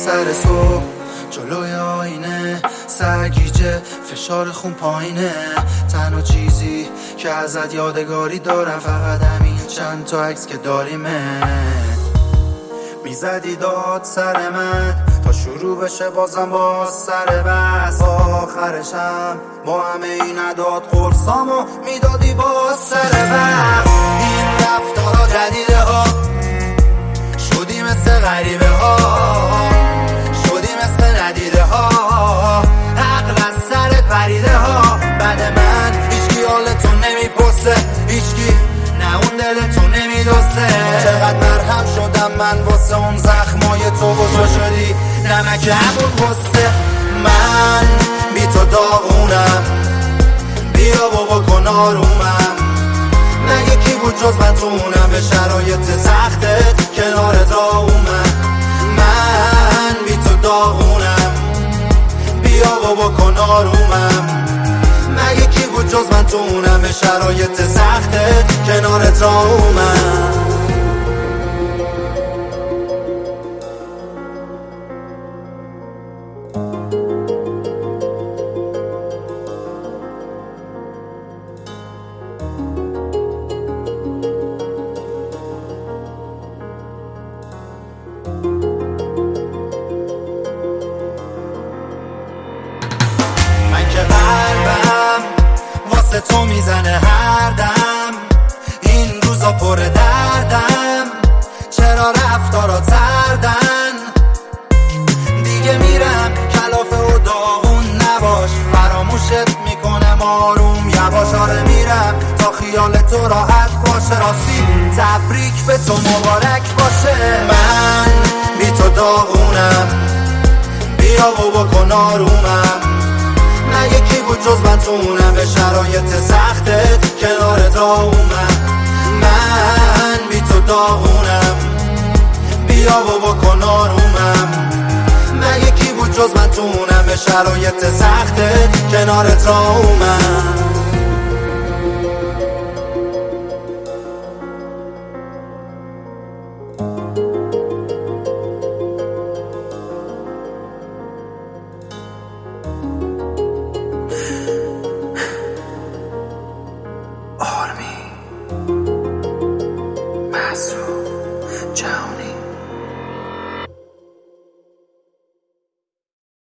سر صبح جلوی آینه سرگیجه فشار خون پایینه. تنها چیزی که ازت یادگاری دارم فقط همین چند تا عکس که داریمه. میزدی داد سر من تا شروع بشه بازم باز سر بس. آخرشم با همه این نداد قرصامو میدادی باز سر بس. این رفتارا جدیده ها شدی مثل غریبه ها، شدی مثل ندیده ها، عقل از سرت پریده ها. بعد من هیچکی حالتو نمیپرسه، هیچکی نه اون دلتو نمیدوسته. چقدر مرهم شدم من واسه اون زخمای تو و تو شدی نمک همون غصه. من بی تو داغونم، بیا بابا کن آرومم. نه یکی بود جز من تو اونم به شرایط سختت کنارت راومم. من بی تو داغونم، بیا بابا کن آرومم. نه یکی بود جز من تو اونم به شرایط سختت کنارت راومم. تو میزنه هر دم، این روزا پر دردم. چرا رفتارا تردن؟ دیگه میرم کلافه و داغون نباش، فراموشت میکنم آروم یواش. آره میرم تا خیال تو راحت باشه، راستی تبریک به تو مبارک باشه. من بی تو داغونم، بیا و بکن آرومم. نه یکی بود جز من تو اونم به شرایط سختت کنارت راومم. من بی تو داغونم، بیا و بکن آرومم. نه یکی بود جز من تو اونم به شرایط سختت کنارت راومم.